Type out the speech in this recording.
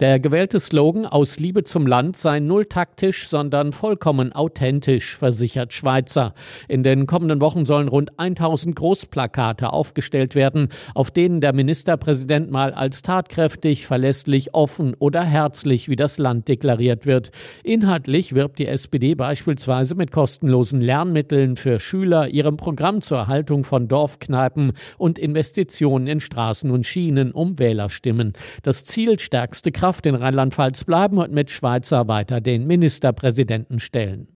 Der gewählte Slogan „Aus Liebe zum Land“ sei null taktisch, sondern vollkommen authentisch, versichert Schweizer. In den kommenden Wochen sollen rund 1000 Großplakate aufgestellt werden, auf denen der Ministerpräsident mal als tatkräftig, verlässlich, offen oder herzlich wie das Land deklariert wird. Inhaltlich wirbt die SPD beispielsweise mit kostenlosen Lernmitteln für Schüler, ihrem Programm zur Erhaltung von Dorfkneipen und Investitionen in Straßen und Schienen um Wählerstimmen. Das Ziel: stärkste Kraft in Rheinland-Pfalz bleiben und mit Schweizer weiter den Ministerpräsidenten stellen.